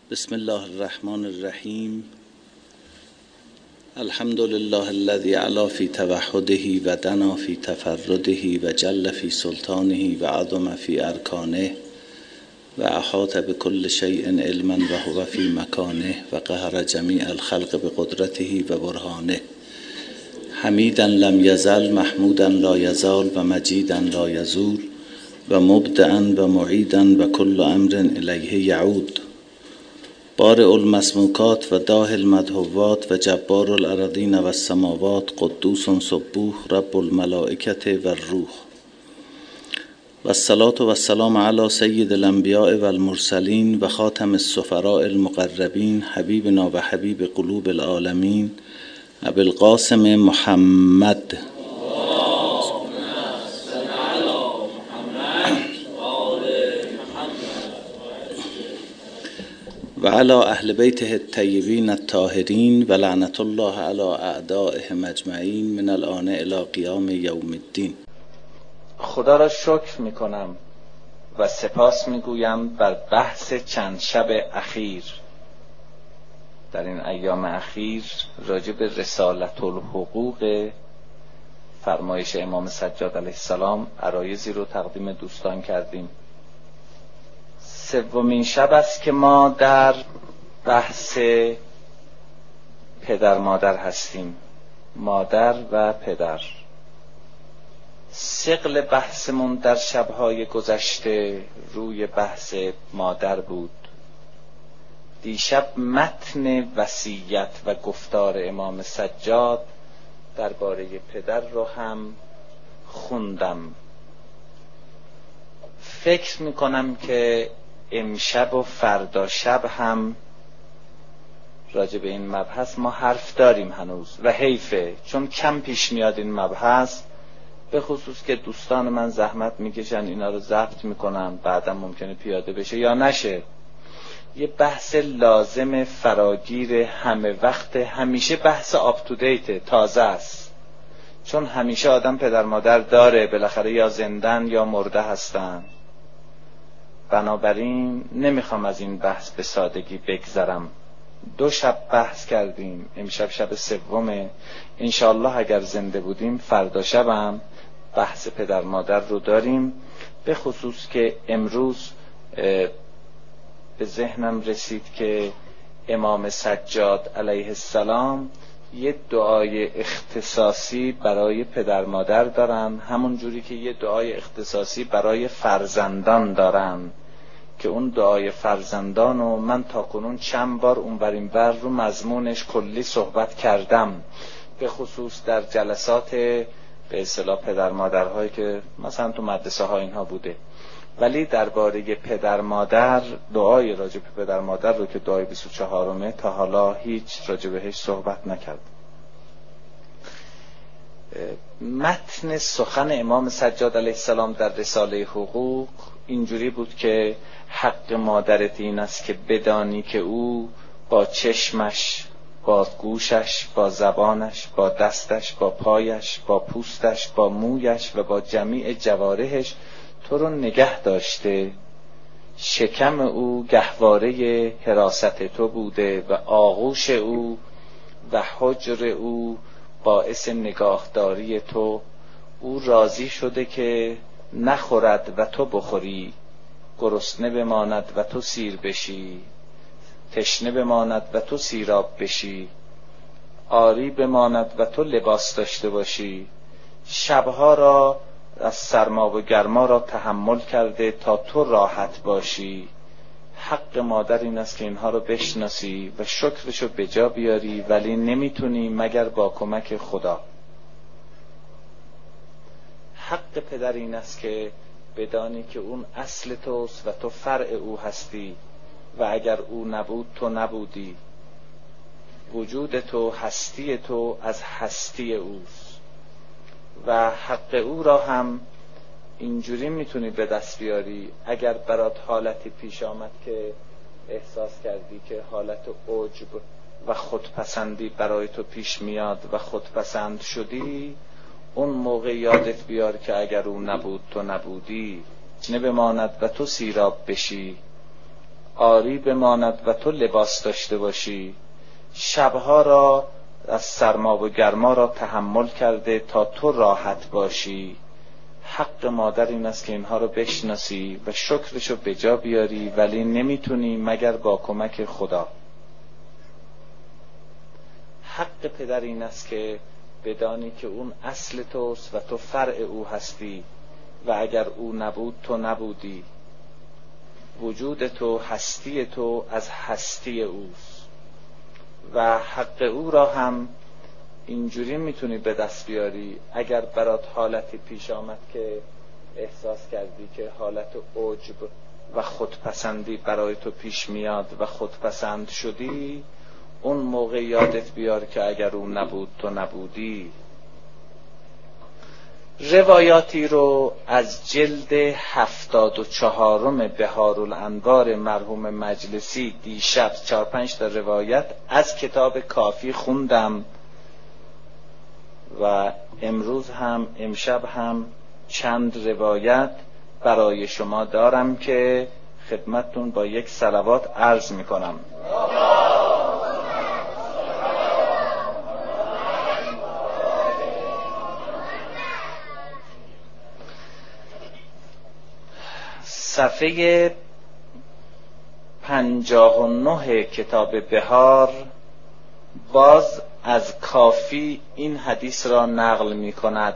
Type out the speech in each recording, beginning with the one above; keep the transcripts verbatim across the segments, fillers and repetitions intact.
بسم الله الرحمن الرحیم. الحمد لله الذي علا في توحده و دنا في تفرده و جل في سلطانه و عظم في ارکانه و احاط بكل شيء علما و هو في مكانه و قهر جميع الخلق بقدرته و برهانه. حمیدا لم یزل محمودا لا یزال و مجیدا لا یزول و مبدعا و معیدا و کل امر الیه یعود. بارئ المسموکات و داہ المدحوات و جبار الارضین و السماوات قدوس سبوح رب الملائکة و الروح. و الصلاة و السلام علی سید الانبیاء و المرسلین و خاتم السفراء المقربین حبیبنا و حبیب قلوب العالمین ابی القاسم محمد و علی اهل بیته الطیبین الطاهرین و لعنت الله علی اعدائهم اجمعین من الآن الی قیام یوم الدین. خدا را شکر می کنم و سپاس می گویم بر بحث چند شب اخیر. در این ایام اخیر راجع به رسالت الحقوق فرمایش امام سجاد علیه السلام عرایضی رو تقدیم دوستان کردیم. سومین شب است که ما در بحث پدر مادر هستیم. مادر و پدر. ثقل بحثمون در شبهای گذشته روی بحث مادر بود. دیشب متن وصیت و گفتار امام سجاد درباره پدر رو هم خوندم. فکر میکنم که امشب و فردا شب هم راجع به این مبحث ما حرف داریم هنوز و حیفه، چون کم پیش میاد این مبحث، به خصوص که دوستان من زحمت میکشن اینا رو ضبط میکنن، بعدم ممکنه پیاده بشه یا نشه. یه بحث لازم فراگیر همه وقت، همیشه بحث آپ تو دیت، تازه است، چون همیشه آدم پدر مادر داره، بالاخره یا زندن یا مرده هستن. بنابراین نمیخوام از این بحث به سادگی بگذرم. دو شب بحث کردیم، امشب شب سومه. انشاءالله اگر زنده بودیم فردا شبم بحث پدر مادر رو داریم، به خصوص که امروز به ذهنم رسید که امام سجاد علیه السلام یه دعای اختصاصی برای پدر مادر دارن، همون جوری که یه دعای اختصاصی برای فرزندان دارن، که اون دعای فرزندان و من تا کنون چند بار اونور اینور رو مضمونش کلی صحبت کردم، به خصوص در جلسات به اصطلاح پدر مادرهایی که مثلا تو مدرسه ها اینها بوده. ولی درباره پدر مادر، دعای راجع به پدر مادر رو که دعای بیست و چهارمه تا حالا هیچ راجع بهش صحبت نکرد. متن سخن امام سجاد علیه السلام در رساله حقوق اینجوری بود که حق مادرت این است که بدانی که او با چشمش، با گوشش، با زبانش، با دستش، با پایش، با پوستش، با مویش و با جمیع جوارحش تو رو نگه داشته. شکم او گهواره حراست تو بوده و آغوش او و حجر او باعث نگاهداری تو. او راضی شده که نخورد و تو بخوری، گرسنه بماند و تو سیر بشی، تشنه بماند و تو سیراب بشی، عاری بماند و تو لباس داشته باشی. شبها را از سرما و گرما را تحمل کرده تا تو راحت باشی. حق مادر این است که اینها رو بشناسی و شکرشو به جا بیاری، ولی نمیتونی مگر با کمک خدا. حق پدر این است که بدانی که اون اصل توست و تو فرع او هستی و اگر او نبود تو نبودی. وجود تو، هستی تو از هستی اوست و حق او را هم اینجوری میتونی به دست بیاری اگر برات حالتی پیش آمد که احساس کردی که حالت عجب و خودپسندی برای تو پیش میاد و خودپسند شدی. اون موقع یادت بیار که اگر او نبود تو نبودی. نه بماند و تو سیراب بشی، عاری بماند و تو لباس داشته باشی، شبها را از سرما و گرما را تحمل کرده تا تو راحت باشی. حق مادر این است که اینها رو بشناسی و شکرشو به جا بیاری، ولی نمیتونی مگر با کمک خدا. حق پدر این است که بدانی که اون اصل توست و تو فرع او هستی و اگر او نبود تو نبودی. وجود تو، هستی تو از هستی اوست و حق او را هم اینجوری میتونی به دست بیاری اگر برات حالتی پیش آمد که احساس کردی که حالت عجب و خودپسندی برای تو پیش میاد و خودپسند شدی، اون موقع یادت بیار که اگر او نبود تو نبودی. روایاتی رو از جلد هفتاد و چهارم بهارالانوار مرحوم مجلسی دیشب چهار پنج تا روایت از کتاب کافی خوندم و امروز هم امشب هم چند روایت برای شما دارم که خدمتتون با یک صلوات عرض میکنم. صفحه پنجاه و نه کتاب بهار باز از کافی این حدیث را نقل می کند.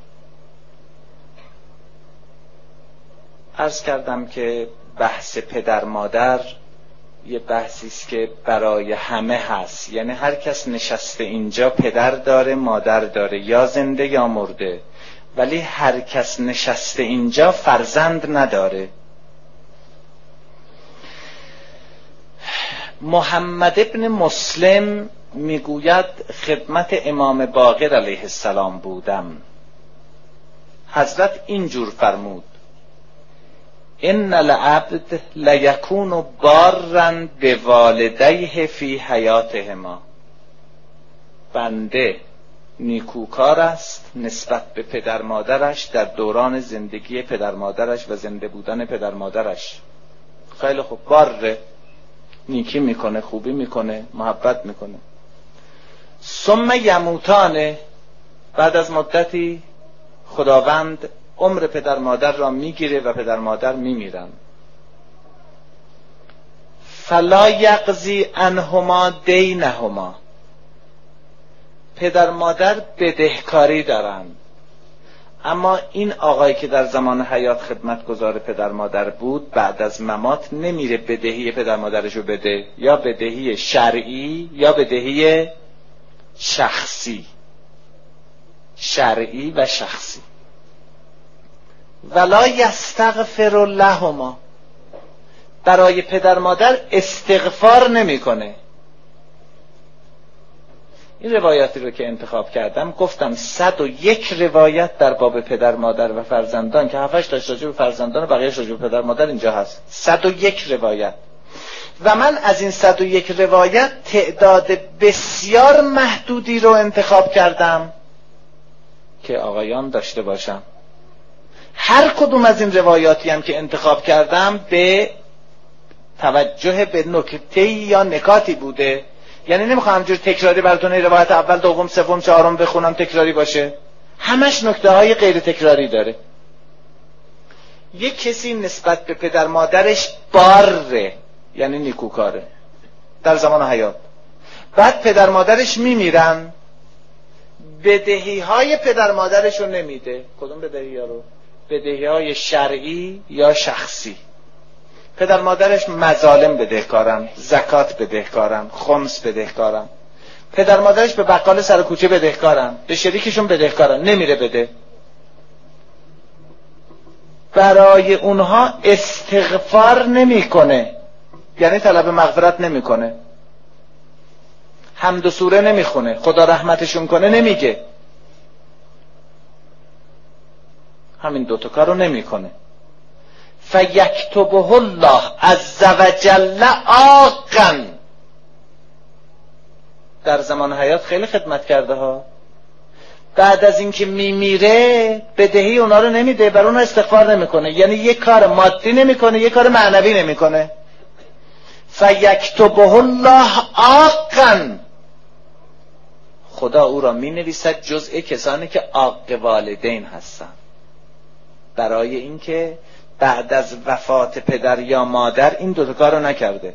عرض کردم که بحث پدر مادر یه بحثی است که برای همه هست، یعنی هر کس نشسته اینجا پدر داره مادر داره، یا زنده یا مرده، ولی هر کس نشسته اینجا فرزند نداره. محمد ابن مسلم میگوید خدمت امام باقر علیه السلام بودم، حضرت اینجور فرمود: ان العبد لیکون بارا بوالدیه فی حیاتهما. بنده نیکوکار است نسبت به پدر مادرش در دوران زندگی پدر مادرش و زنده بودن پدر مادرش. خیلی خوب، باره، نیکی میکنه، خوبی میکنه، محبت میکنه. ثم یموتانه، بعد از مدتی خداوند عمر پدر مادر را میگیره و پدر مادر میمیرن. فلا یقضی عنهما دینهما، پدر مادر بدهکاری دارند، اما این آقایی که در زمان حیات خدمتگزار پدر مادر بود بعد از ممات نمیره بدهی پدر مادرشو بده، یا بدهی شرعی یا بدهی شخصی، شرعی و شخصی. ولا یستغفر لهما، برای پدر مادر استغفار نمیکنه. این روایاتی رو که انتخاب کردم گفتم صد و یک روایت در باب پدر مادر و فرزندان که هفتش تاش راجع به فرزندان و بقیه‌اش راجع به پدر مادر اینجا هست. صد و یک روایت و من از این صد و یک روایت تعداد بسیار محدودی رو انتخاب کردم که آقایان داشته باشم. هر کدوم از این روایاتی هم که انتخاب کردم به توجه به نکته یا نکاتی بوده، یعنی نمیخوام همجور تکراری براتون روایت اول دوم سوم چهارم بخونم تکراری باشه، همش نکته های غیر تکراری داره. یک کسی نسبت به پدر مادرش باره، یعنی نیکوکاره در زمان حیات، بعد پدر مادرش میمیرن، بدهی های پدر مادرش رو نمیده. کدوم بدهی ها رو؟ بدهی های شرعی یا شخصی. پدر مادرش مظالم بدهکارن، زکات بدهکارن، خمس بدهکارن. پدر مادرش به بقال سر کوچه بدهکارن، به شریکشون بدهکارن، نمیره بده. برای اونها استغفار نمیکنه، یعنی طلب مغفرت نمیکنه، حمد و سوره نمیخونه، خدا رحمتشون کنه نمیگه، همین دوتا کارو نمیکنه. فیکتبه الله عز وجل عاقا، در زمان حیات خیلی خدمت کرده ها، بعد از اینکه میمیره بدهی اونا رو نمیده، بر اون استغفار نمیکنه، یعنی یک کار مادی نمیکنه یک کار معنوی نمیکنه. فیکتبه الله عاقا، خدا او را می نویسد جزء کسانی که عاق والدین هستند، برای اینکه بعد از وفات پدر یا مادر این دو تا کارو نکرده.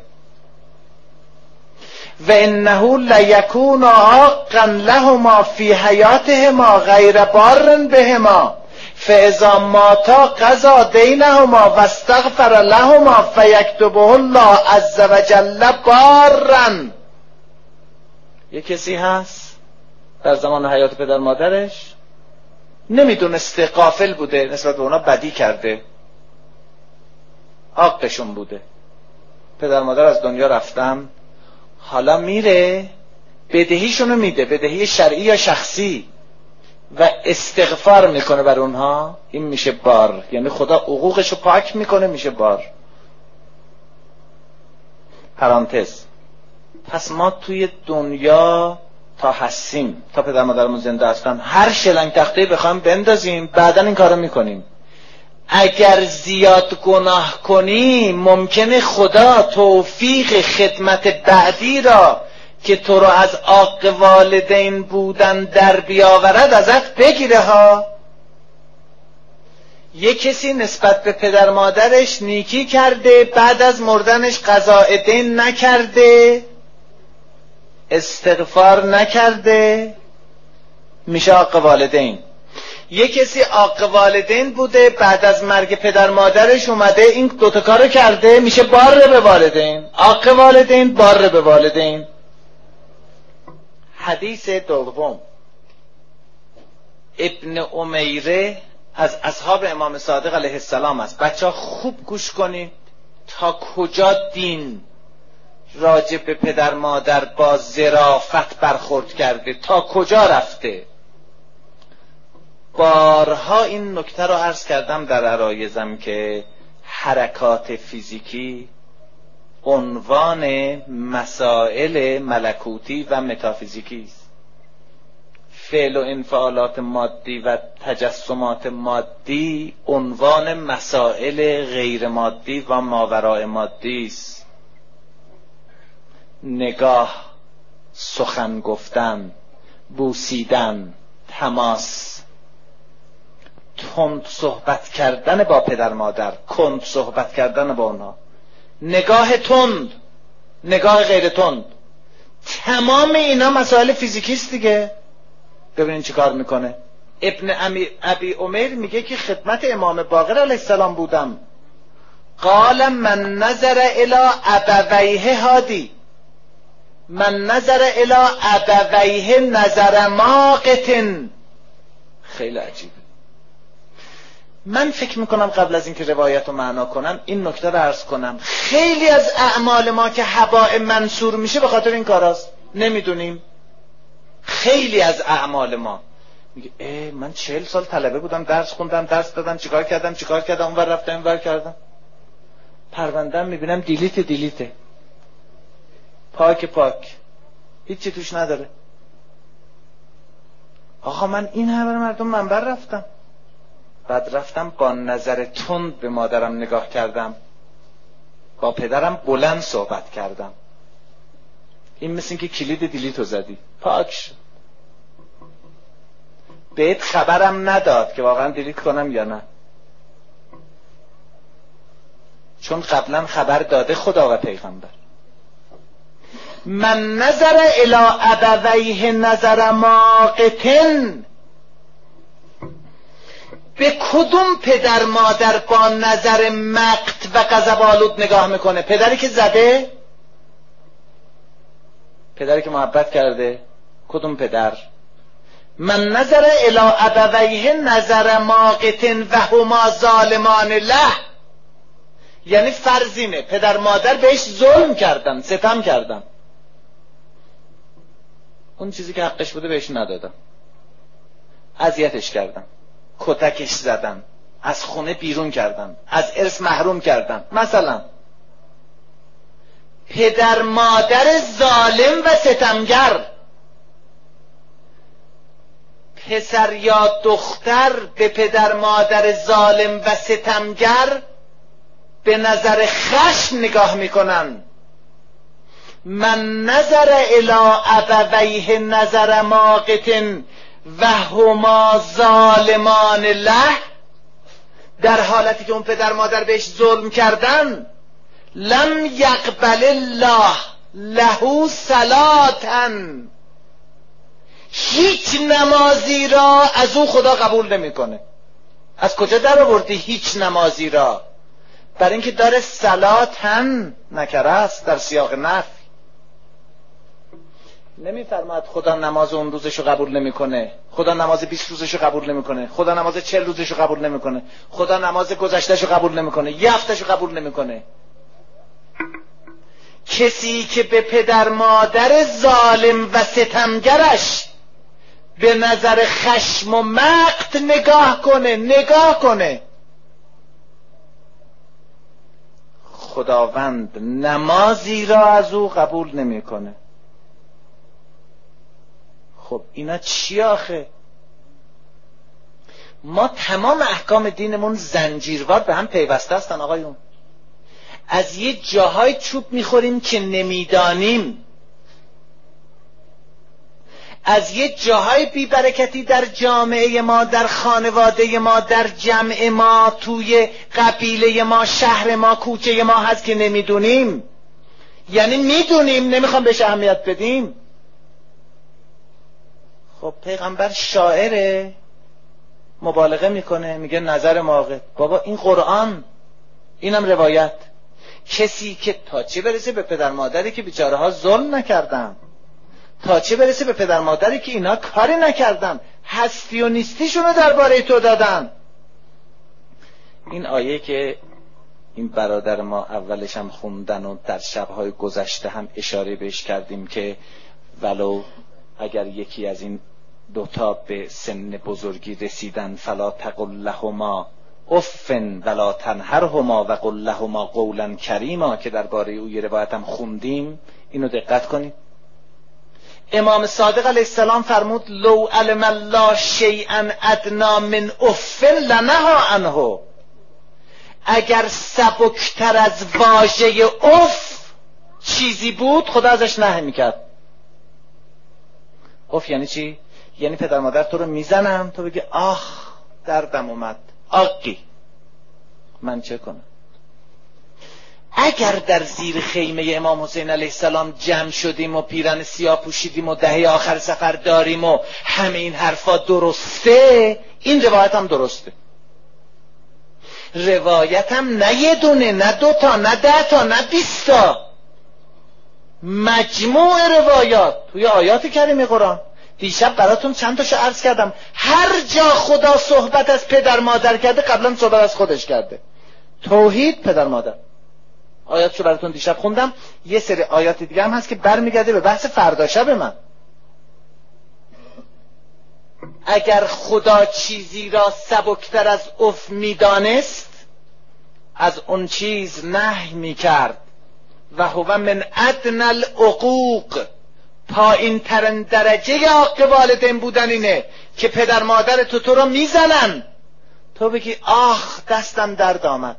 و انه لیکون عاقا لهما فی حیاتهما غیر بار بهما فاذا ماتا قضا دینهما واستغفر لهما فیکتبه الله عز وجل بارا. یه کسی هست در زمان حیات پدر مادرش نمیدونسته، غافل بوده، نسبت به اونا بدی کرده، عاقشون بوده، پدر مادر از دنیا رفتن، حالا میره بدهیشونو میده، بدهی شرعی یا شخصی، و استغفار میکنه بر اونها، این میشه بار، یعنی خدا حقوقشو پاک میکنه، میشه بار. پرانتز. پس ما توی دنیا تا هستیم، تا پدر مادرمون زنده هستن، هر شلنگ تخته‌ای بخوایم بندازیم بعدن این کارو میکنیم. اگر زیاد گناه کنی ممکنه خدا توفیق خدمت بعدی را که تو رو از عاق والدین بودن در بیاورد ازت بگیره ها. یه کسی نسبت به پدر مادرش نیکی کرده، بعد از مردنش قضاء دین نکرده، استغفار نکرده، میشه عاق والدین. یه کسی عاق والدین بوده، بعد از مرگ پدر مادرش اومده این دوتا کارو کرده، میشه بار به والدین. عاق والدین، بار به والدین. حدیث دوم، ابن امیره از اصحاب امام صادق علیه السلام است. بچه ها خوب گوش کنید تا کجا دین راجع به پدر مادر با ظرافت برخورد کرده، تا کجا رفته. بارها این نکته رو عرض کردم در عرایزم که حرکات فیزیکی عنوان مسائل ملکوتی و متافیزیکی است. فعل و انفعالات مادی و تجسمات مادی عنوان مسائل غیر مادی و ماوراء مادی است. نگاه، سخن گفتن، بوسیدن، تماس، تند صحبت کردن با پدر مادر، کند صحبت کردن با اونها، نگاه تند، نگاه غیر تند، تمام اینا مسائل فیزیکی است دیگه. ببینین چی کار میکنه. ابن ابی عمیر میگه که خدمت امام باقر علیه السلام بودم، قال من نظر الی ابویه هادی، من نظر الی ابویه نظر ماقتن. خیلی عجیبه. من فکر میکنم قبل از اینکه روایت رو معنا کنم این نکته رو عرض کنم، خیلی از اعمال ما که هباء منصور میشه به خاطر این کاراست، نمیدونیم. خیلی از اعمال ما میگه ای من چهل سال طلبه بودم، درس خوندم، درس دادم، چیکار کردم چیکار کردم، اونور رفتم اینور کردم، پروندم میبینم دیلیت دیلیته، پاک پاک، هیچی توش نداره. آقا من این همه مردم منبر رفتم، بعد رفتم با نظر تند به مادرم نگاه کردم، با پدرم بلند صحبت کردم، این مثل این که کلید دیلیتو زدی، پاک شد. بهت خبرم نداد که واقعا دیلیت کنم یا نه، چون قبلا خبر داده خدا و پیغمبر. من نظر الی ابویه نظر ماقتن، به کدوم پدر مادر با نظر مقت و غضب آلود نگاه میکنه؟ پدری که زده؟ پدری که محبت کرده؟ کدوم پدر؟ من نظر الی ابویه نظر ماقتن و هما ظالمان له، یعنی فرضینه پدر مادر بهش ظلم کردن، ستم کردن، اون چیزی که حقش بوده بهش ندادن، اذیتش کردن، کتکش زدن، از خونه بیرون کردن، از ارث محروم کردن. مثلا پدر مادر ظالم و ستمگر، پسر یا دختر به پدر مادر ظالم و ستمگر به نظر خشم نگاه میکنن، من نظر الی ابویه نظر ماقت و هما ظالمان له، در حالتی که اون پدر مادر بهش ظلم کردن، لم یقبل الله له صلاةً، هیچ نمازی را از او خدا قبول نمیکنه. از کجا در آوردی هیچ نمازی را؟ برای اینکه داره صلاةً نکره است در سیاق نفی. نمیفرماد خدا نماز اون روزشو قبول نمیکنه، خدا نماز بیست روزشو قبول نمیکنه، خدا نماز چهل روزشو قبول نمیکنه، خدا نماز گذشتهشو قبول نمیکنه، یه هفتهشو قبول نمیکنه. کسی که به پدر مادر ظالم و ستمگرش به نظر خشم و مقت نگاه کنه نگاه کنه خداوند نمازی را از او قبول نمیکنه. خب اینا چی آخه؟ ما تمام احکام دینمون زنجیروار به هم پیوسته هستن آقایون. از یه جاهای چوب میخوریم که نمیدانیم، از یه جاهای بیبرکتی در جامعه ما، در خانواده ما، در جمع ما، توی قبیله ما، شهر ما، کوچه ما هست که نمیدونیم. یعنی میدونیم نمیخوام بهش اهمیت بدیم. خب پیغمبر شاعره، مبالغه میکنه، میگه نظر ماقت. بابا این قرآن، اینم روایت. کسی که تا چه برسه به پدر مادری که بیچاره ها ظلم نکردن، تا چه برسه به پدر مادری که اینا کاری نکردن، هستی و نیستیشونو درباره تو دادن. این آیه که این برادر ما اولش هم خوندن و در شبهای گذشته هم اشاره بهش کردیم که ولو اگر یکی از این دوتا به سن بزرگی رسیدن فلا تقل لهما افن ولا تنهرهما و قل لهما قولا کریما، که درباره او یه روایت هم خوندیم، اینو دقت کنید. امام صادق علیه السلام فرمود لو علم الله شیئا ادنا من افن لنهی عنه، اگر سبکتر از واژه اف چیزی بود خدا ازش نهی میکرد. اف یعنی چی؟ یعنی پدر مادر تو رو میزنم تو بگی آخ دردم اومد، آقی من چه کنم؟ اگر در زیر خیمه امام حسین علیه السلام جمع شدیم و پیرن سیاه پوشیدیم و دهه آخر سفر داریم و همه این حرفا درسته، این روایت هم درسته. روایت هم نه یه دونه، نه دوتا، نه ده تا، نه بیست تا، مجموع روایات توی آیات کریمه قرآن. دیشب براتون چند تاشو عرض کردم. هر جا خدا صحبت از پدر مادر کرده قبلا صحبت از خودش کرده. توحید، پدر مادر. آیاتشو براتون دیشب خوندم. یه سری آیات دیگه هم هست که برمیگرده به بحث فردا شب من. اگر خدا چیزی را سبکتر از اف میدانست از اون چیز نهی میکرد. و هو من ادنی العقوق، پایین ترین درجه حق والدین بودن اینه که پدر مادر تو تو رو میزنن تو بگی آخ دستم درد آمد.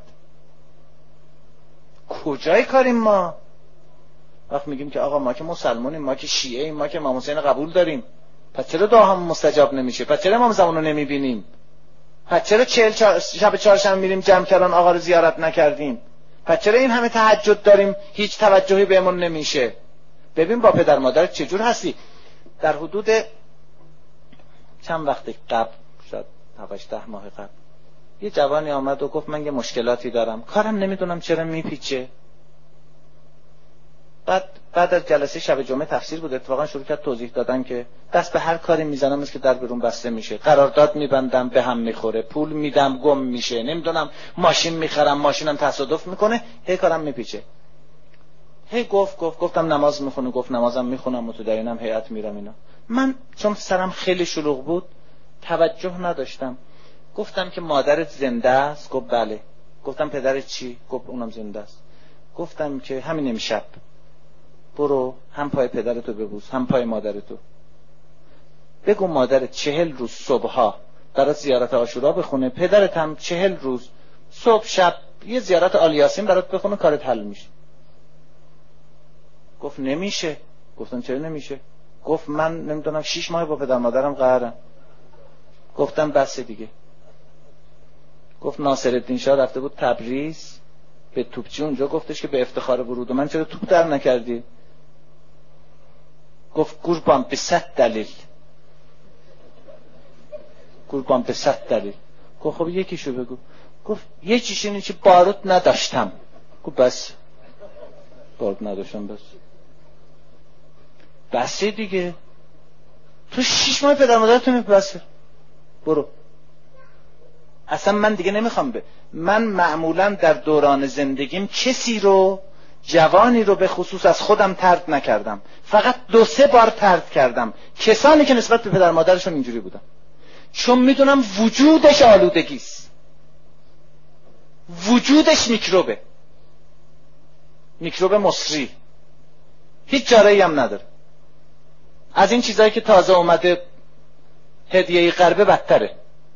کجای کاریم ما؟ وقت میگیم که آقا ما که مسلمانیم، ما که شیعه ایم، ما که امام حسین قبول داریم، پس چرا دعا هم مستجاب نمیشه؟ پس چرا امام زمان رو نمیبینیم؟ پس چرا چهل چار... شب چهارشنبه میریم جمع کردن آقا رو زیارت نکردیم؟ پس چرا این همه تهجد داریم هیچ توجهی بهمون نمیشه؟ ببین با پدر مادر چجور هستی. در حدود چند وقت قبل، شاید هفت ده ماه قبل، یه جوانی آمد و گفت من یه مشکلاتی دارم، کارم نمیدونم چرا میپیچه. بعد بعد از جلسه شب جمعه تفسیر بود، اتفاقا شروع کرد توضیح دادن که دست به هر کاری میزنم مثل که در برون بسته میشه، قرارداد میبندم به هم میخوره، پول میدم گم میشه، نمیدونم ماشین میخرم ماشینم تصادف میکنه، هی کارم میپیچه. هی گفت گفت گفتم نماز میخونه، گفت نمازم میخونم و تو درینم هیئت میرم اینا. من چون سرم خیلی شلوغ بود توجه نداشتم. گفتم که مادرت زنده است؟ گفت بله. گفتم پدرت چی؟ گفت اونم زنده است. گفتم که همین امشب برو هم پای پدرتو ببوس هم پای مادرتو، بگو مادرت چهل روز صبحها برات زیارت عاشورا بخونه، پدرت هم چهل روز صبح شب یه زیارت آل یاسین برات بخونه، کارت حل میشه. گفت نمیشه. گفتم چرا نمیشه؟ گفت من نمیدونم شیش ماه با پدر مادرم قهرم. گفتم بس دیگه. گفت ناصرالدین شاه رفته بود تبریز به توپچی، اونجا گفتش که به افتخار ورود من چرا توپ در نکردی؟ گفت قربان به صد دلیل. قربان به صد دلیل. گفت خب یکیشو بگو. گفت یه چیش اینه که باروت نداشتم. گفت بس باروت نداشتم بس بسه دیگه. تو شیش ماه پدر مادرتون بسه برو. اصلا من دیگه نمیخوام به من معمولا در دوران زندگیم کسی رو، جوانی رو به خصوص از خودم طرد نکردم، فقط دو سه بار طرد کردم کسانی که نسبت به پدر مادرشون اینجوری بودن، چون میدونم وجودش آلودگیست، وجودش میکروبه، میکروب مصری، هیچ چاره‌ای هم نداره. از این چیزایی که تازه اومده هدیه غربه بدتره.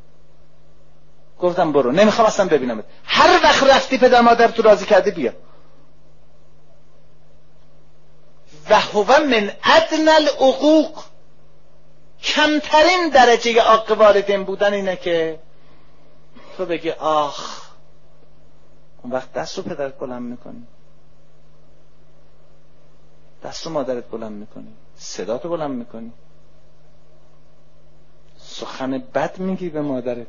گفتم برو، نمیخوام اصلا ببینمت. هر وقت رفتی پدر مادر تو راضی کرده بیا. و هو من ادنی العقوق، کمترین درجه عاق والدین بودن اینه که تو بگی آخ. اون وقت دست رو پدرت بلند میکنی، دست رو مادرت بلند میکنی، صداتو بلند میکنی، سخن بد میگی به مادرت،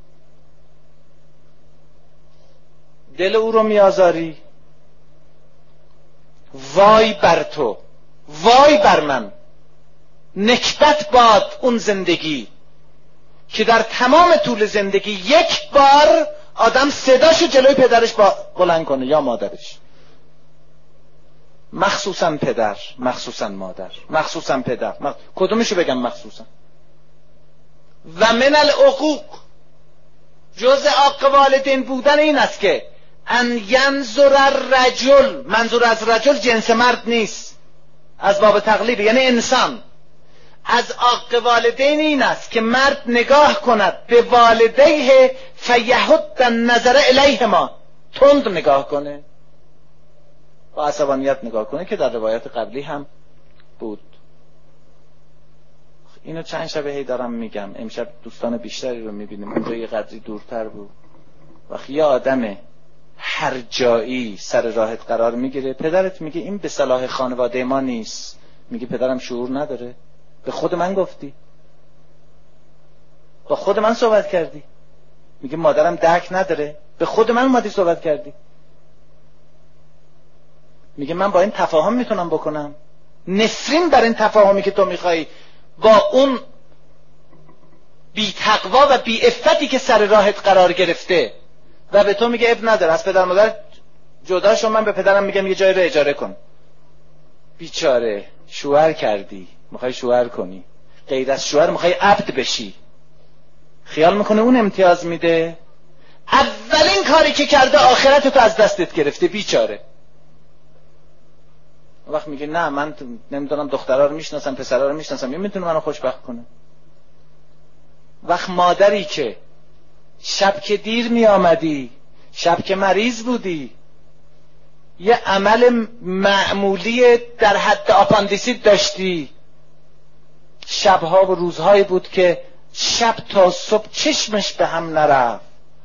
دل او رو میآزاری. وای بر تو، وای بر من، نکبت باد اون زندگی که در تمام طول زندگی یک بار آدم صداشو جلوی پدرش بلند کنه یا مادرش، مخصوصا پدر، مخصوصا مادر، مخصوصا پدر، مخ... کدومشو بگم مخصوصا. و من العقوق، جز عاق والدین بودن این است که ان ینظر الرجل، منظور از رجل جنس مرد نیست، از باب تقلیب یعنی انسان. از عاق والدین این است که مرد نگاه کند به والدیه فیحد النظر الیهما، تند نگاه کنه، با عصبانیت نگاه کنه که در روایت قبلی هم بود. اینو چند شبه هی دارم میگم، امشب دوستان بیشتری رو میبینیم، اونجا یه قدری دورتر بود. وقتی یه آدم هر جایی سر راهت قرار میگیره، پدرت میگه این به صلاح خانواده ما نیست، میگه پدرم شعور نداره، به خود من گفتی، با خود من صحبت کردی، میگه مادرم درک نداره، به خود من اومدی صحبت کردی، میگه من با این تفاهم میتونم بکنم، نفرین بر این تفاهمی که تو میخوای با اون بی تقوا و بی عفتی که سر راهت قرار گرفته و به تو میگه اب نداره، از پدر مادر جدا شو، من به پدرم میگم یه جای رو اجاره کن. بیچاره شوهر کردی، میخوای شوهر کنی، غیر از شوهر میخوای عبد بشی، خیال میکنه اون امتیاز میده، اولین کاری که کرده آخرت تو از دستت گرفته، بیچاره. وقت میگه نه من نمیدونم دخترها رو میشناسم پسرها رو میشناسم، این میتونه منو خوشبخت کنه. وقت مادری که شب که دیر میآمدی، شب که مریض بودی، یه عمل معمولی در حد آپاندیسیت داشتی، شبها و روزهایی بود که شب تا صبح چشمش به هم نرفت،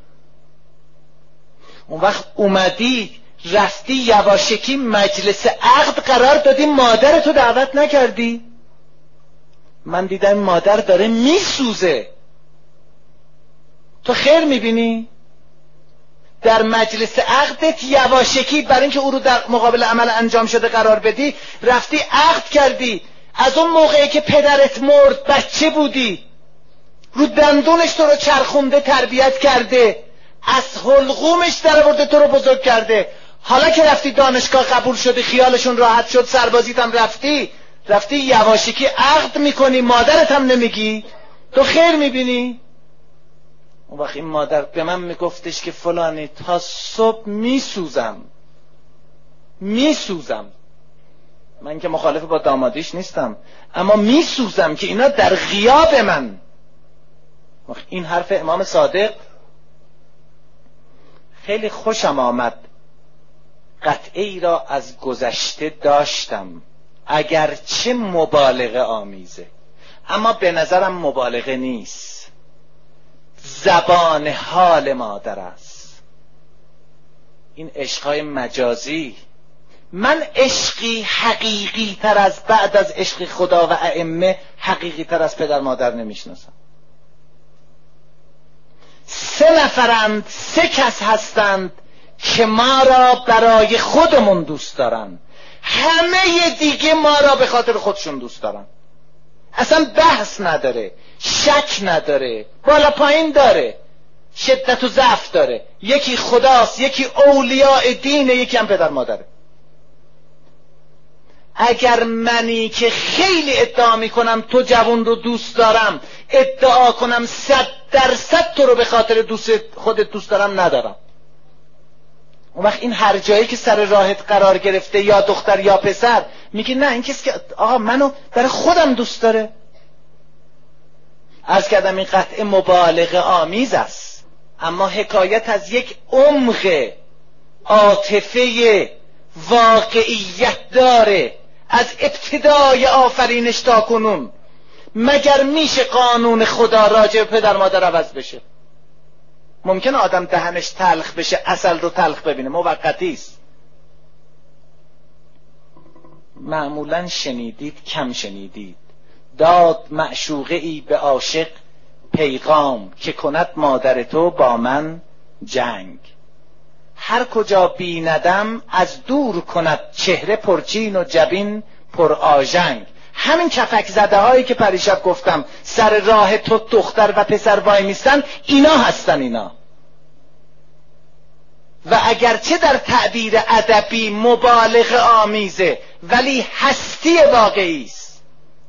اون وقت اومدی رفتی یواشکی مجلس عقد قرار دادی، مادرتو دعوت نکردی. من دیدم مادر داره میسوزه، تو خیر میبینی؟ در مجلس عقدت یواشکی برای اینکه او رو در مقابل عمل انجام شده قرار بدی، رفتی عقد کردی. از اون موقعی که پدرت مرد بچه بودی، رو دندونش تو رو چرخونده، تربیت کرده، از حلقومش در آورده، تو رو بزرگ کرده. حالا که رفتی دانشگاه قبول شدی، خیالشون راحت شد، سربازیت هم رفتی، رفتی یواشکی عقد میکنی، مادرت هم نمیگی، تو خیر میبینی؟ اون وقت این مادر به من میگفتش که فلانی تا صبح میسوزم میسوزم من که مخالف با دامادیش نیستم، اما میسوزم که اینا در غیاب من. این حرف امام صادق خیلی خوشم آمد. قطعه ای را از گذشته داشتم، اگرچه مبالغه آمیزه، اما به نظرم مبالغه نیست، زبان حال مادر است. این عشقهای مجازی، من عشقی حقیقی تر از بعد از عشق خدا و ائمه حقیقی تر از پدر مادر نمیشناسم. سه نفرند، سه کس هستند که ما را برای خودمون دوست دارن، همه دیگه ما را به خاطر خودشون دوست دارن. اصلا بحث نداره، شک نداره، بالا پایین داره، شدت و ضعف داره. یکی خداست، یکی اولیاء دینه، یکی هم پدر مادره. اگر منی که خیلی ادعا میکنم تو جوان رو دوست دارم، ادعا کنم صد درصد تو رو به خاطر دوست خودت دوست دارم، ندارم. اون وقت این هر جایی که سر راهت قرار گرفته، یا دختر یا پسر، میگه نه این کسی که آقا منو برای خودم دوست داره. عرض کردم این قطعه مبالغه آمیز است، اما حکایت از یک عمق عاطفه واقعیت داره از ابتدای آفرینش تا کنون. مگر میشه قانون خدا راجع به پدر مادر عوض بشه؟ ممکنه آدم دهنش تلخ بشه، عسل رو تلخ ببینه، موقتی است. معمولا شنیدید کم شنیدید، داد معشوقه ای به عاشق پیغام، که کند مادر تو با من جنگ. هر کجا بیندم از دور کند، چهره پرچین و جبین پر آژنگ. همین کفک زده هایی که پریشب گفتم سر راه تو دختر و پسر وای میستن، اینا هستن اینا. و اگرچه در تعبیر ادبی مبالغه آمیزه، ولی هستی واقعی است.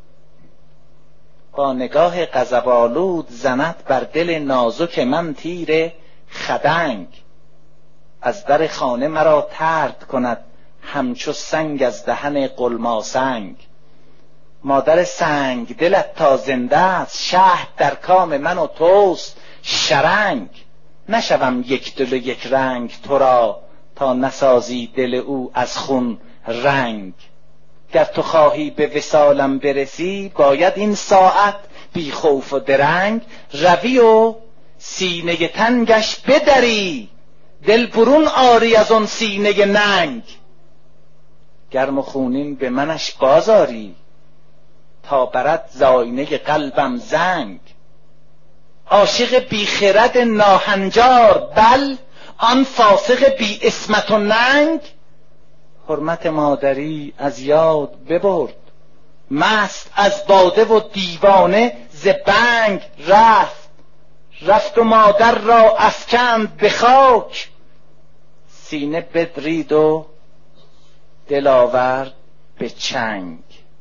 با نگاه غضب‌آلود زند بر دل نازک من تیر خدنگ. از در خانه مرا طرد کند، همچو سنگ از دهن قلماسنگ. مادر سنگ دلت تا زنده است، شهد در کام من و توست شرنگ. نشوم یک دل و یک رنگ تو را، تا نسازی دل او از خون رنگ. گر تو خواهی به وصالم برسی، باید این ساعت بی خوف و درنگ. روی و سینه تنگش بدری، دل برون آری از اون سینه ننگ. گرم و خونین به منش بازاری، تا برد زاینه قلبم زنگ. عاشق بی خرد ناهنجار، بل آن فاسق بی اسمت و ننگ. حرمت مادری از یاد ببرد، مست از باده و دیوانه ز بنگ رفت. رفت و مادر را افکند به خاک، سینه بدرید و دل آورد به چنگ.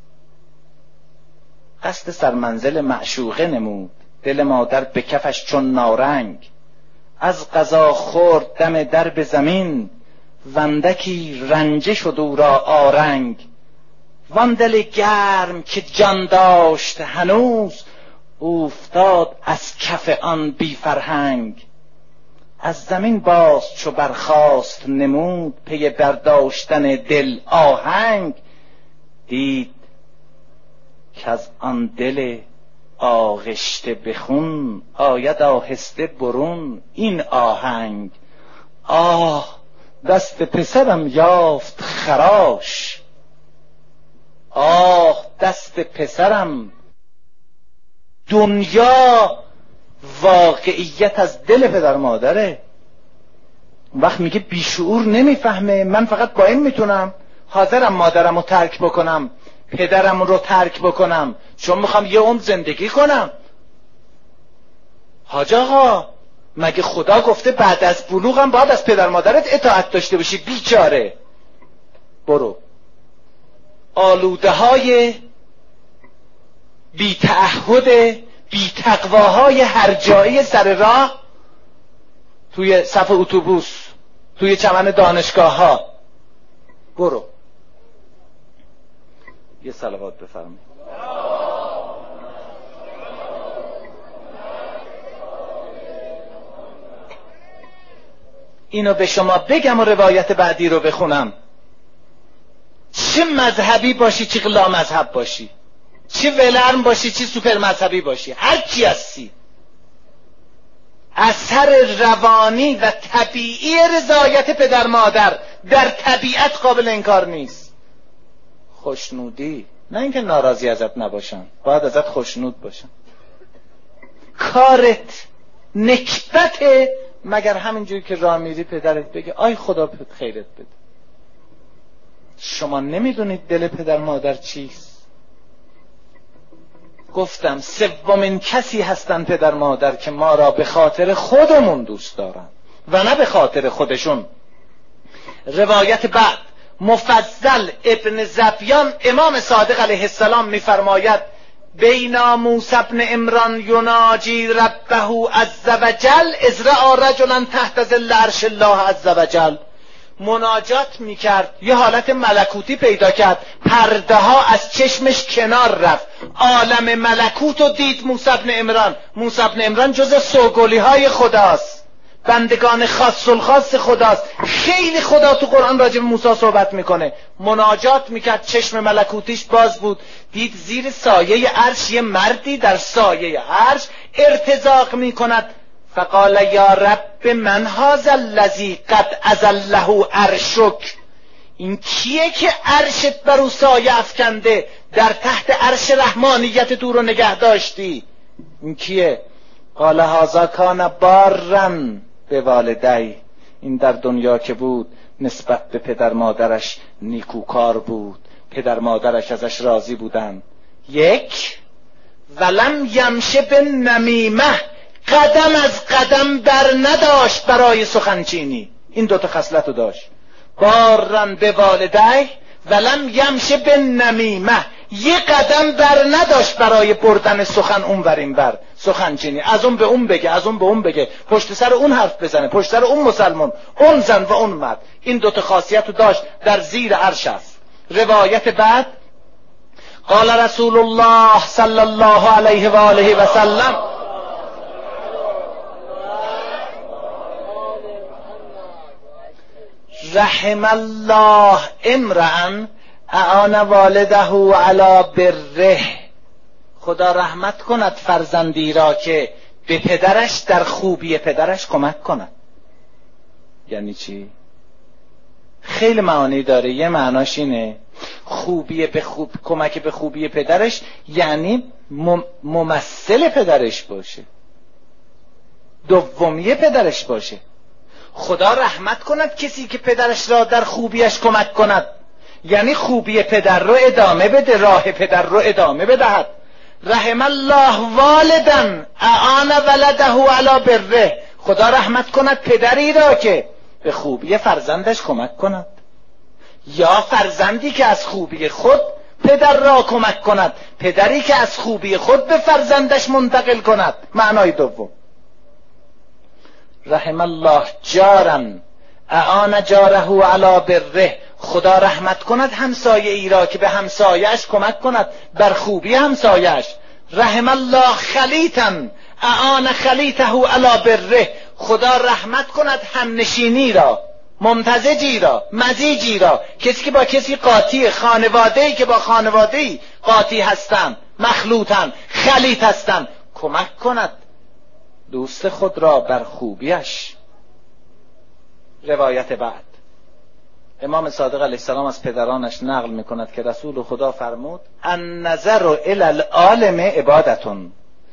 قصد سرمنزل معشوقه نمود، دل مادر به کفش چون نارنگ. از قضا خورد دم در به زمین، وندکی رنجه شد او را آرنگ. وان دل گرم که جان داشت هنوز، افتاد از کف آن بی فرهنگ. از زمین باز چو برخاست نمود، پی برداشتن دل آهنگ. دید که از آن دل آغشته به خون، آید آهسته برون این آهنگ. آه دست پسرم یافت خراش، آه دست پسرم. دنیا واقعیت از دل پدر مادره. وقت میگه بیشعور نمیفهمه، من فقط با این میتونم، حاضرم مادرم رو ترک بکنم، پدرم رو ترک بکنم، چون میخوام یه عمر زندگی کنم. حاج آقا مگه خدا گفته بعد از بلوغم باید از پدر مادرت اطاعت داشته باشی؟ بیچاره برو. آلوده های بی تعهد بی تقواهای هر جایی سر راه، توی صف اتوبوس، توی چمن دانشگاه ها، برو. یه صلوات بفرمایید. اینو به شما بگم و روایت بعدی رو بخونم. چه مذهبی باشی چه لا مذهب باشی، چه ولرم باشی چه سوپر مذهبی باشی، هر چی هستی، اثر روانی و طبیعی رضایت پدر مادر در طبیعت قابل انکار نیست. خوشنودی، نه اینکه ناراضی ازت نباشن، باید ازت خوشنود باشن. کارت نکبته مگر همینجوری که راه میری پدرت بگه آی خدا خیرت بده. شما نمیدونید دل پدر مادر چیست. گفتم سومین کسی هستن پدر مادر که ما را به خاطر خودمون دوست دارن و نه به خاطر خودشون. روایت بعد مفضل ابن زبیان امام صادق علیه السلام میفرماید بینا موسی بن عمران یناجی ربه عز وجل اذ رأى رجلا تحت ظل عرش الله عز وجل. مناجات میکرد، یه حالت ملکوتی پیدا کرد، پرده ها از چشمش کنار رفت، عالم ملکوت رو دید. موسی بن عمران موسی بن عمران جز سوگلی های خداست، بندگان خاص الخاص خداست. خیلی خدا تو قرآن راجع به موسی صحبت میکنه. مناجات میکرد، چشم ملکوتیش باز بود، دید زیر سایه عرش یه مردی در سایه عرش ارتزاق میکند. فقال یا رب من هذا الذی قد اذله عرشک. این کیه که عرشت بر او سایه افکنده، در تحت عرش رحمانیت تو رو نگه داشتی؟ این کیه؟ قال هذا کان بارا به والدی. این در دنیا که بود نسبت به پدر مادرش نیکوکار بود، پدر مادرش ازش راضی بودن. یک، ولم یمشه به نمیمه، قدم از قدم بر نداشت برای سخنچینی. این دوتا خصلت رو داشت، بارن به والدی ولم یمشه به نمیمه، یه قدم بر نداشت برای بردن سخن اون بر این بر، سخنچینی، از اون به اون بگه، از اون به اون بگه، پشت سر اون حرف بزنه، پشت سر اون مسلمان، اون زن و اون مرد. این دوتا خاصیت رو داشت، در زیر عرش است. روایت بعد قال رسول الله صلی الله علیه و آله و سلم رحم الله امرأ اعان والده علی بره. خدا رحمت کند فرزندی را که به پدرش در خوبی پدرش کمک کند. یعنی چی؟ خیلی معانی داره. یه معناش اینه خوبی به خوب، کمک به خوبی پدرش یعنی مم... ممثل پدرش باشه، دومی پدرش باشه. خدا رحمت کند کسی که پدرش را در خوبیش کمک کند، یعنی خوبی پدر رو ادامه بده، راه پدر رو ادامه بدهد. رحم الله والدن اعان ولده علی بره. خدا رحمت کند پدری را که به خوبی فرزندش کمک کند، یا فرزندی که از خوبی خود پدر را کمک کند، پدری که از خوبی خود به فرزندش منتقل کند. معنای دوم رحم الله جارن اعان جاره علی بره. خدا رحمت کند همسایه ای را که به همسایه‌اش کمک کند بر خوبی همسایه‌اش. رحم الله خلیطا اعان خلیطه علی بره. خدا رحمت کند همنشینی را، ممتزجی را، مزیجی را، کسی که با کسی قاطی، خانواده‌ای که با خانواده‌ای قاطی هستند، مخلوطن، خلیط هستند، کمک کند دوست خود را بر خوبیش. روایت بعد امام صادق علیه السلام از پدرانش نقل میکند که رسول خدا فرمود النظر الی العالم عبادتون.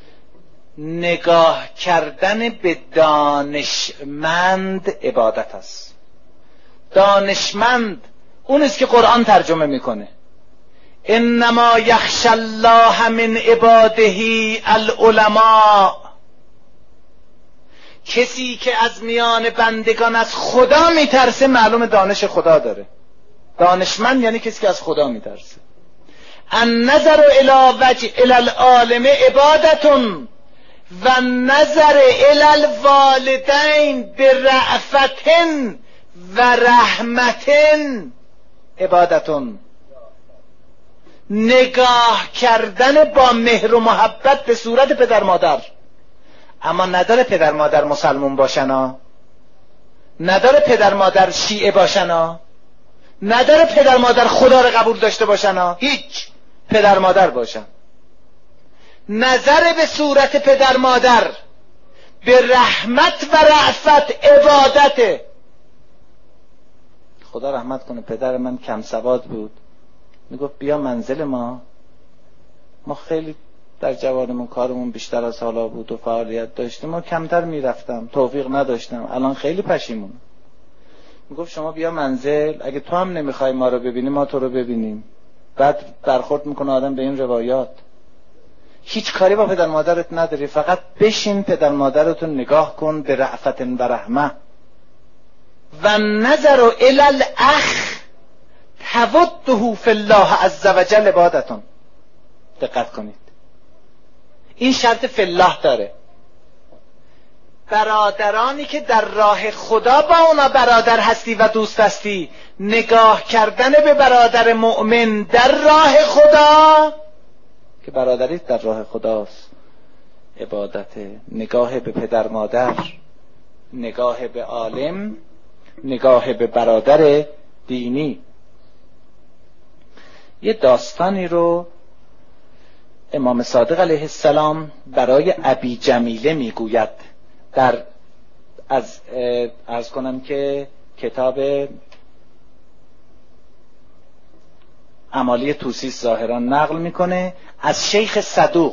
نگاه کردن به دانشمند عبادت است. دانشمند اون است که قرآن ترجمه میکنه انما یخشی الله من عباده العلماء. کسی که از میان بندگان از خدا میترسه معلوم دانش خدا داره. دانشمند یعنی کسی که از خدا میترسه. النظر الی وجه الی العالم عبادتون و نظر الی الوالدین برأفتن و رحمتن عبادتون. نگاه کردن با مهر و محبت به صورت پدر مادر، اما نداره پدر مادر مسلمون باشن ها، نداره پدر مادر شیعه باشن ها، نداره پدر مادر خدا رو قبول داشته باشن ها، هیچ، پدر مادر باشن. نظر به صورت پدر مادر به رحمت و رأفت عبادته. خدا رحمت کنه، پدر من کم سواد بود، میگفت بیا منزل ما. ما خیلی در جوانمون کارمون بیشتر از حالا بود و فعالیت داشتیم، ما کمتر میرفتم، توفیق نداشتم، الان خیلی پشیمونم. میگفت شما بیا منزل، اگه تو هم نمیخوای ما رو ببینی ما تو رو ببینیم. بعد برخورد میکنه آدم به این روایات. هیچ کاری با پدر مادرت نداری، فقط بشین پدر مادرتو نگاه کن به رأفت و رحمه. و نظر الی الاخ تودته فی الله عز وجل عبادتون. دقت کنید، این شرط فی الله داره. برادرانی که در راه خدا با اونا برادر هستی و دوست هستی، نگاه کردن به برادر مؤمن در راه خدا که برادریت در راه خداست عبادت. نگاه به پدر مادر، نگاه به عالم، نگاه به برادر دینی. یه داستانی رو امام صادق علیه السلام برای ابی جمیله میگوید در از عرض کنم که کتاب امالی توسیس ظاهرا نقل میکنه از شیخ صدوق،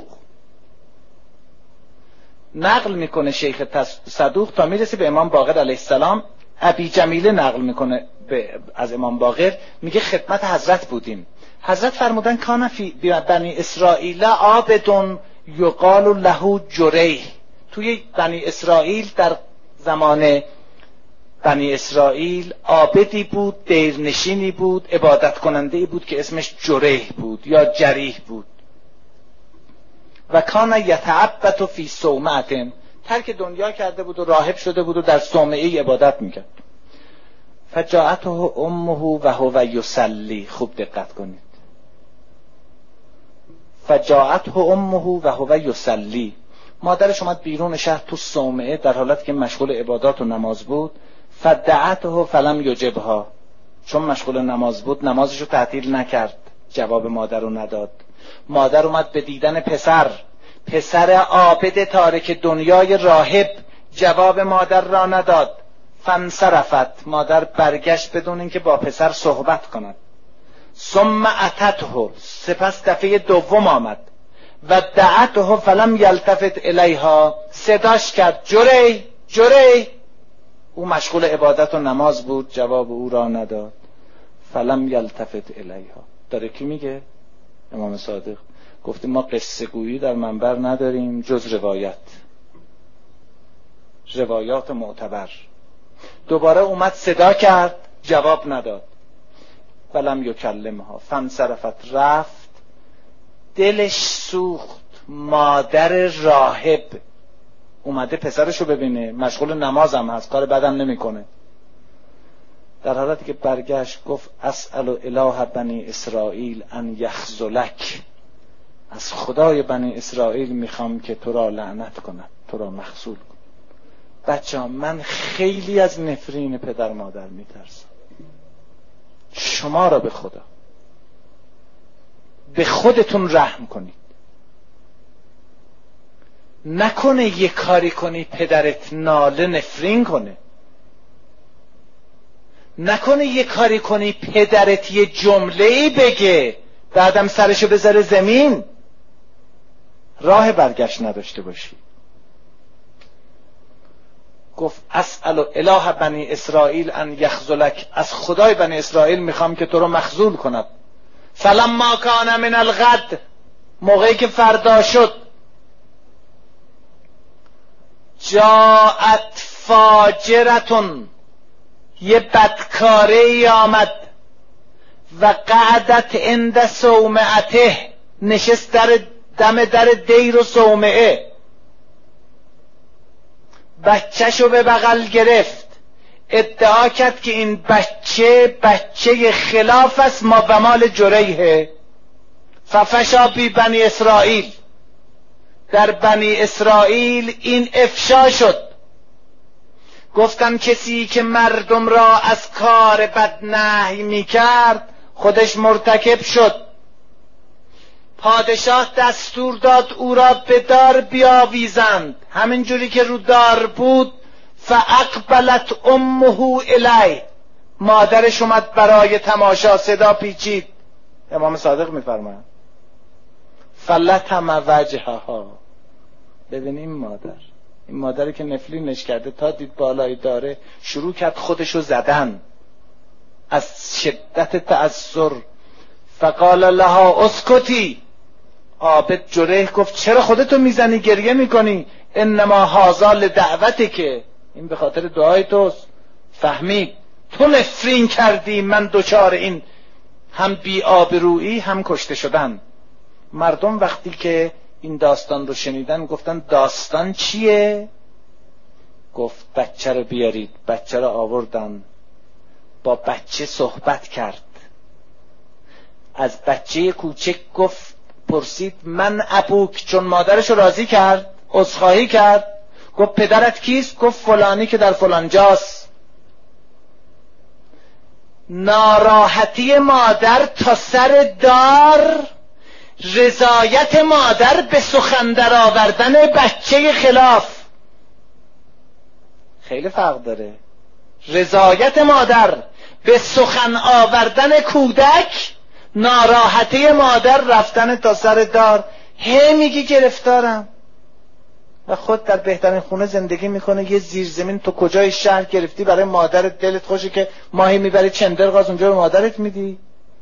نقل میکنه شیخ صدوق تا میرسه به امام باقر علیه السلام. ابی جمیله نقل میکنه از امام باقر، میگه خدمت حضرت بودیم، حضرت فرمودن کان فی بنی اسرائیل عابد یقال له جریح. توی بنی اسرائیل در زمان بنی اسرائیل عابدی بود، دیرنشینی بود، عبادت کننده‌ای بود که اسمش جریح بود یا جریح بود. و کان یتعبد فی صومعه، ترک دنیا کرده بود و راهب شده بود و در صومعه عبادت میکرد. فجاءته امه و هو یصلی. خوب دقت کنید، فجاءته امه و هو یصلی. مادرش اومد بیرون شهر تو صومعه در حالت که مشغول عبادات و نماز بود. فدعته فلم یجبها، چون مشغول نماز بود نمازشو تعطیل نکرد، جواب مادر رو نداد. مادر اومد به دیدن پسر، پسر عابد تارک دنیای راهب، جواب مادر را نداد. فانصرفت، مادر برگشت بدون اینکه با پسر صحبت کند. ثم اتته، سپس دفعه دوم آمد. و دعته فلم یلتفت الیها، صداش کرد جری جری، او مشغول عبادت و نماز بود، جواب او را نداد. فلم یلتفت الیها. داره کی میگه؟ امام صادق. گفتیم ما قصه گویی در منبر نداریم جز روایت، روایات معتبر. دوباره اومد صدا کرد، جواب نداد. فلم یکلمها فانصرفت، رفت. دلش سوخت، مادر راهب اومده پسرشو ببینه، مشغول نمازم هست، کار بدم نمیکنه. در حالتی که برگشت گفت اسأل اله بنی اسرائیل ان یخذلک، از خدای بنی اسرائیل میخوام که تو را لعنت کند، تو را مخذول کند. بچه ها، من خیلی از نفرین پدر مادر میترسم. شما را به خدا، به خودتون رحم کنید. نکنه یه کاری کنی پدرت ناله نفرین کنه. نکنه یه کاری کنی پدرت یه جمله‌ای بگه بعدم سرشو بذاره زمین، راه برگشت نداشته باشی. گفت اسأل اله بنی اسرائیل ان یخذلک، از خدای بنی اسرائیل میخوام که تو رو مخذول کند. فلما کان من الغد، موقعی که فردا شد، جاءت فاجرتون، یه بدکاره آمد. و قعدت عند صومعته، نشست در دم در دیر و صومعه. بچه‌شو به بغل گرفت، ادعا کرد که این بچه بچه خلاف است ما و مال جریحه. ففشا بی بنی اسرائیل، در بنی اسرائیل این افشا شد. گفتم کسی که مردم را از کار بد نهی میکرد خودش مرتکب شد. پادشاه دستور داد او را به دار بیاویزند. همین جوری که رو دار بود فاقبلت امه الی، مادرش اومد برای تماشا، صدا پیچید. امام صادق میفرماید فلتم وجهها. ببین این مادر، این مادری که نفلینش کرده تا دید بالای داره شروع کرد خودشو زدن از شدت تأثر. فقال لها اسکتی. عابد جریح گفت چرا خودتو میزنی، گریه میکنی؟ انما هذا لدعوتک، که این به خاطر دعای توست. فهمید تو نفرین کردی، من دوچار این هم بی آبرویی هم کشته شدن. مردم وقتی که این داستان رو شنیدن گفتن داستان چیه؟ گفت بچه رو بیارید. بچه رو آوردن، با بچه صحبت کرد. از بچه کوچک گفت، پرسید من ابوک، چون مادرش رو راضی کرد، عذرخواهی کرد. گفت پدرت کیست؟ گفت فلانی که در فلان جاست. ناراحتی مادر تا سر دار، رضایت مادر به سخن در آوردن بچه خلاف. خیلی فرق داره. رضایت مادر به سخن آوردن کودک، ناراحتی مادر رفتن تا سر دار. هی میگی گرفتارم و خود در بهترین خونه زندگی میکنه. یه زیرزمین تو کجای شهر گرفتی برای مادرت، دلت خوشه که ماهی میبری چندرغاز اونجا به مادرت میدی.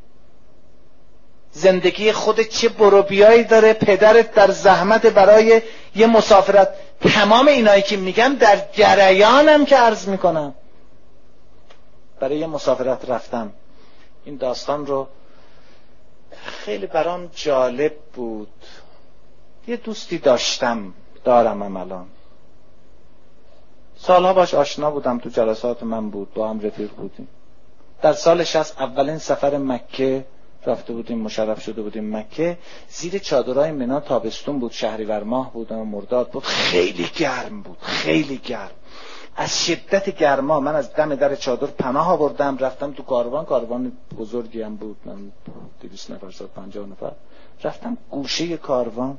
زندگی خودت چه برو بیایی داره، پدرت در زحمت برای یه مسافرت. تمام اینایی که میگم در جریانم که عرض میکنم. برای یه مسافرت رفتم، این داستان رو خیلی برام جالب بود. یه دوستی داشتم، دارم هم الان، سالها باش آشنا بودم، تو جلسات من بود، با هم رفیق بودیم. در سال شصت اولین سفر مکه رفته بودیم، مشرف شده بودیم مکه. زیر چادرای منا تابستون بود، شهریور ماه بود و مرداد بود. خیلی گرم بود، خیلی گرم. از شدت گرما من از دم در چادر پناه آوردم، رفتم تو کاروان. کاروان بزرگی هم بود، من دویست نفر، صد و پنجاه نفر. رفتم گوشه کاروان،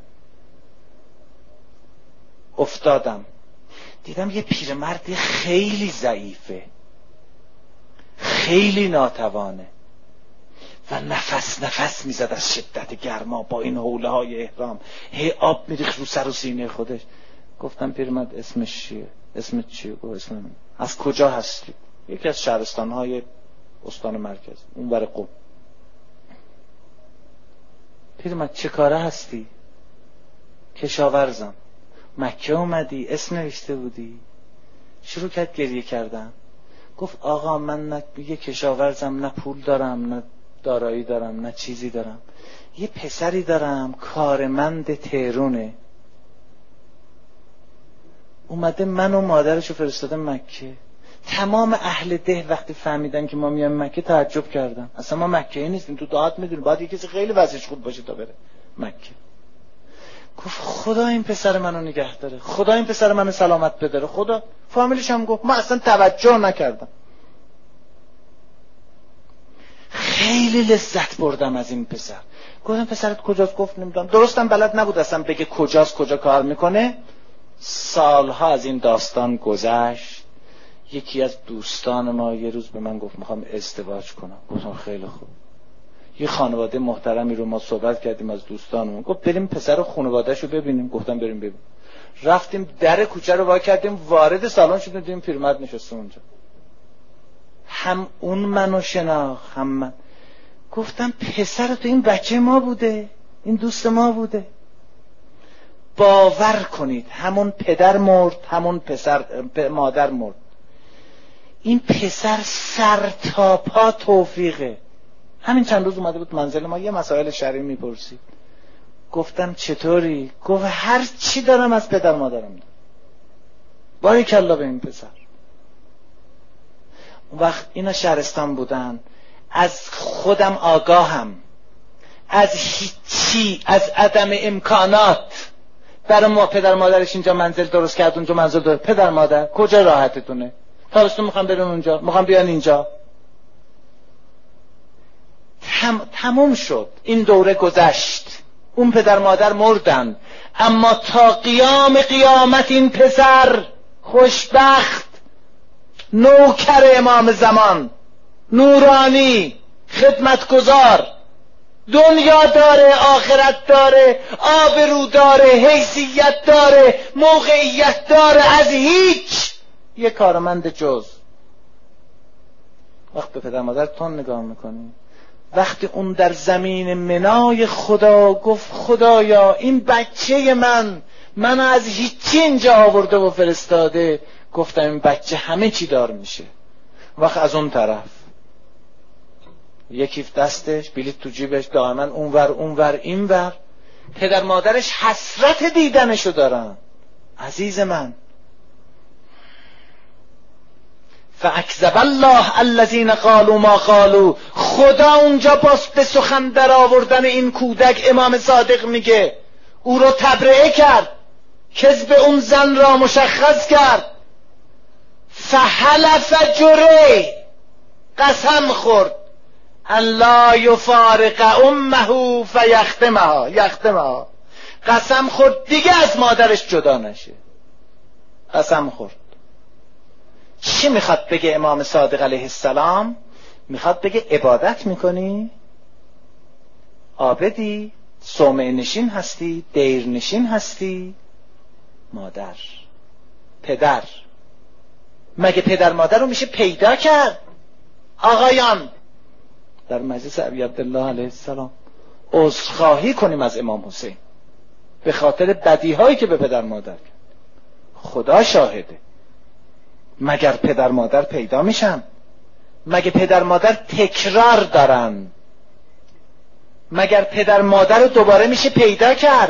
افتادم. دیدم یه پیرمرد خیلی ضعیفه، خیلی ناتوانه و نفس نفس میزد از شدت گرما با این حوله های احرام. هی آب میریخت رو سر و سینه خودش. گفتم پیرمرد اسمش چیه؟ اسمت چیه؟ گفت اسمم. از کجا هستی؟ یکی از شهرستان های استان مرکز، اون ور قم. پیرمرد چه کاره هستی؟ کشاورزم. مکه اومدی؟ اسم نوشته بودی؟ شروع کرد گریه کردن. گفت آقا من نه یه کشاورزم، نه پول دارم، نه دارایی دارم، نه چیزی دارم. یه پسری دارم کارمند تهرونه، اومده من و مادرشو فرستاده مکه. تمام اهل ده وقتی فهمیدن که ما میایم مکه تعجب کردن. اصلا ما مکه‌ای نیستیم، تو دهات میدونی باید یه کسی خیلی وضعش خوب باشه تا بره مکه. گفت خدا این پسر منو نگه داره، خدا این پسر منو سلامت بداره، خدا. فامیلش هم گفت من اصلا توجه نکردم. خیلی لذت بردم از این پسر. گفتم پسرت کجاست؟ گفت نمیدونم. درستم بلد نبود اصلا بگه کجاست، کجا کار میکنه. سالها از این داستان گذشت. یکی از دوستان ما یه روز به من گفت میخوام ازدواج کنم. گفتم خیلی خوب. یه خانواده محترمی رو ما صحبت کردیم از دوستانمون. گفت بریم پسر خانواده‌شو ببینیم. گفتم بریم ببینیم. رفتیم در کوچه رو وا کردیم، وارد سالن شدیم، دیدیم پیرمرد نشسته اونجا. هم اون منو شناخت هم من. گفتم پسر تو این بچه ما بوده، این دوست ما بوده. باور کنید همون پدر مرد، همون پسر مادر مرد. این پسر سر تا پا توفیقه. همین چند روز اومده بود منزل ما، یه مسائل شرعی میپرسید. گفتم چطوری؟ گفت هر چی دارم از پدر مادرم دارم. باریکلا به این پسر. اون وقت اینا شهرستان بودن، از خودم آگاهم، از هیچی، از عدم امکانات. برای ما پدر مادرش اینجا منزل درست کرد، اونجا منزل درست. پدر مادر کجا راحتتونه؟ تابستون میخوام بریم اونجا، میخوام بیان اینجا. تم... تموم شد، این دوره گذشت، اون پدر مادر مردن، اما تا قیام قیامت این پسر خوشبخت، نوکر امام زمان، نورانی، خدمتگزار، دنیا داره، آخرت داره، آبرو داره، حیثیت داره، موقعیت داره، از هیچ یک کارمند جز. وقت به پدر مادرتون نگاه میکنی، وقتی اون در زمین منای خدا گفت خدایا این بچه من من از هیچی اینجا آورده و فرستاده، گفتم این بچه همه چی دار میشه. وقت از اون طرف یکی دستش، بلیط تو جیبش، دائما اونور اونور اینور، پدر مادرش حسرت دیدنشو دارن. عزیز من، فاکذب الله الذین قالوا ما قالوا، خدا اونجا باز به سخن در آوردن این کودک امام صادق میگه، او رو تبرئه کرد، کذب اون زن را مشخص کرد. فحلف جری، قسم خورد، ان لا یفارق امه فیختمها، یختمها، قسم خورد دیگه از مادرش جدا نشه. قسم خورد. چی میخواد بگه امام صادق علیه السلام؟ میخواد بگه عبادت میکنی؟ عابدی؟ صومعه نشین هستی؟ دیر نشین هستی؟ مادر، پدر، مگه پدر مادر رو میشه پیدا کرد؟ آقایان، در مجلس ابی عبدالله علیه السلام عذرخواهی کنیم از امام حسین به خاطر بدیهایی که به پدر مادر کرد. خدا شاهده، مگر پدر مادر پیدا میشن؟ مگه پدر مادر تکرار دارن؟ مگر پدر مادر رو دوباره میشه پیدا کرد؟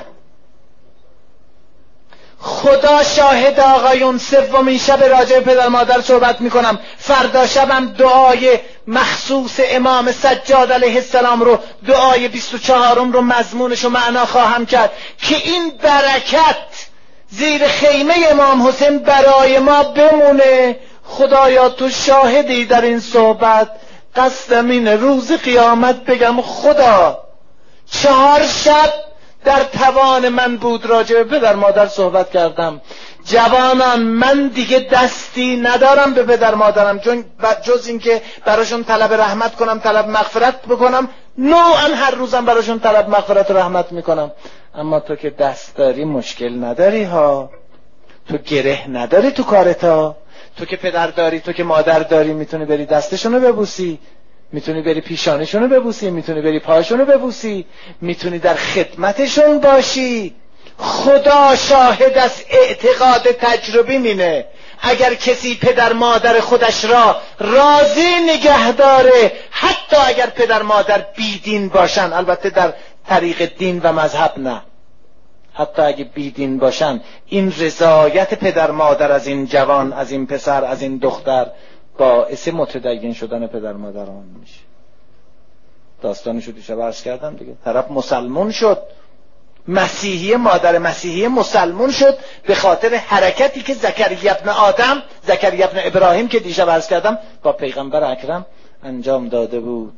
خدا شاهد آقایون، سومین شب راجع به پدر مادر صحبت میکنم، فردا شبم دعای مخصوص امام سجاد علیه السلام رو، دعای بیست و چهارم رو مضمونش و معنا خواهم کرد که این برکت زیر خیمه امام حسین برای ما بمونه. خدایا تو شاهدی در این صحبت، قصدم اینه روز قیامت بگم خدا چهار شب در توان من بود راجع به پدر مادر صحبت کردم. جوانان، من دیگه دستی ندارم به پدر مادرم، چون جز این که براشون طلب رحمت کنم، طلب مغفرت بکنم، نوعا هر روزم براشون طلب مغفرت و رحمت میکنم. اما تو که دست داری مشکل نداری ها، تو گره نداری تو کارتا. تو که پدر داری، تو که مادر داری، میتونی بری دستشونو ببوسی، میتونی بری پیشانشونو ببوسی، میتونی بری پاشونو ببوسی، میتونی در خدمتشون باشی. خدا شاهد از اعتقاد تجربی مینه، اگر کسی پدر مادر خودش را راضی نگه داره، حتی اگر پدر مادر بیدین باشن، البته در طریق دین و مذهب نه، حتی اگه بیدین باشن، این رضایت پدر مادر از این جوان، از این پسر، از این دختر باعث متدین شدن پدر مادران میشه. داستانشو دیشب عرض کردم دیگه، طرف مسلمون شد، مسیحی، مادر مسیحی مسلمون شد به خاطر حرکتی که زکریا ابن آدم، زکریا ابن ابراهیم که دیشب عرض کردم با پیغمبر اکرم انجام داده بود.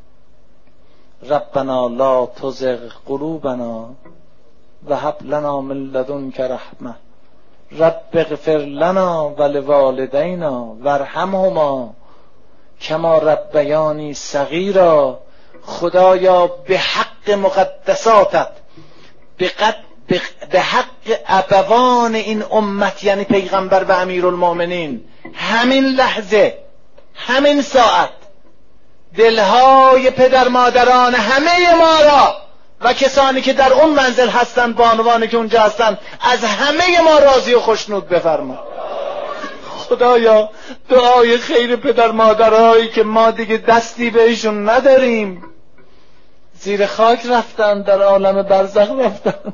ربنا لا تزغ قلوبنا و هب لنا من لدنک رحمه رب اغفر لنا ولوالدینا وارحمهما کما ربیانی صغیرا. خدایا به حق مقدساتت، به, قد به حق ابوان این امت، یعنی پیغمبر و امیرالمؤمنین، همین لحظه، همین ساعت دلهای پدر مادران همه ما را و کسانی که در اون منزل هستند، بانوانی که اونجا هستند، از همه ما راضی و خوشنود بفرما. خدایا دعای خیر پدر مادرهایی که ما دیگه دستی بهشون نداریم، زیر خاک رفتن، در عالم برزخ رفتن،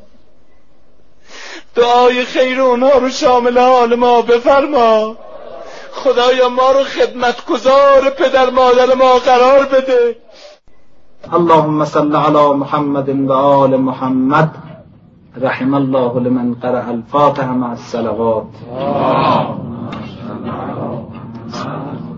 دعای خیر اونها رو شامل حال ما بفرما. خدایا ما رو خدمتگزار پدر مادر ما قرار بده. اللهم صل علی محمد و آل محمد. رحم الله لمن قرأ الفاتحه مع الصلوات. محمد.